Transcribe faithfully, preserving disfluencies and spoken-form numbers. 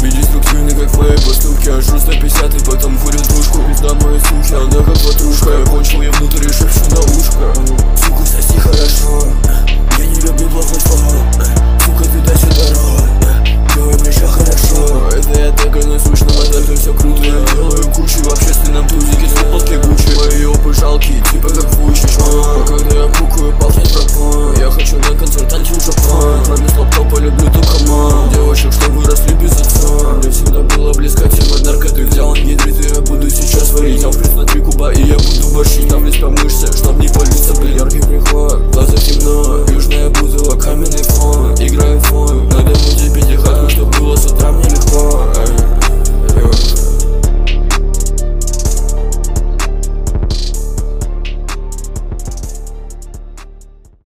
Тебе деструктивны, как мои поступки. Ожу сто пятьдесят и потом курю трушку. Пизда моей сумки, она как ватрушка. Я кончил, я внутри шепчу на ушко. Сука, соси хорошо. Я не люблю плохой слова. Сука, ты дальше дорога. Делай мне шаг.